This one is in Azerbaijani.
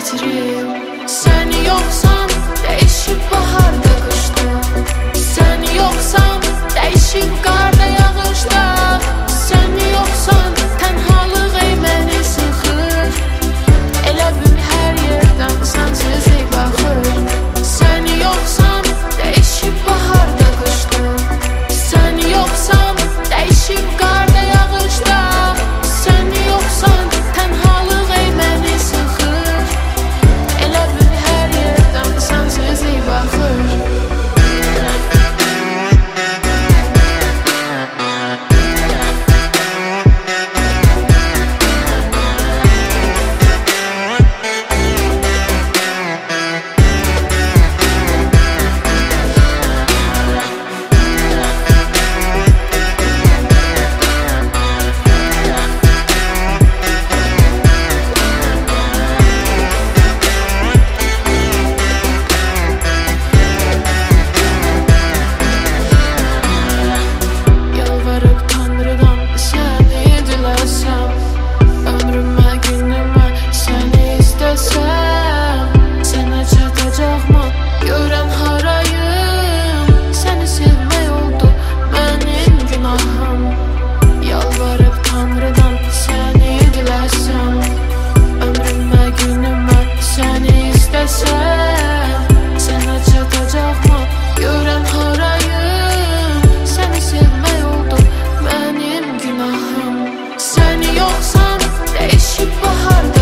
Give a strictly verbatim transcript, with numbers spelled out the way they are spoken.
bitirib. Sən yoxsan, dəyişib baharda qışda. Sən yoxsan, dəyişib qarda yağışda. Sən yoxsan, tənhalıq ey məni sıxır. Elə bil hər yerdən sənsizlik baxır. Sən yoxsan, dəyişib baharda qışda. Sən yoxsan, dəyişib qarda yağışda. Sən yoxsan, tənhalıq ey məni sıxır. Elə bil hər yerdən sənsizlik baxır. Yalvarıb Tanrıdan səni diləsəm, ömrümə, günümə səni istəsəm, sənə çatacaqmı görən harayım? Səni sevmək oldu mənim günahım. Yalvarıb Tanrıdan səni diləsəm, ömrümə, günümə səni istəsəm, sənə çatacaqmı görən harayım? Səni sevmək oldu mənim günahım. Sən yoxsan, dəyişib baharda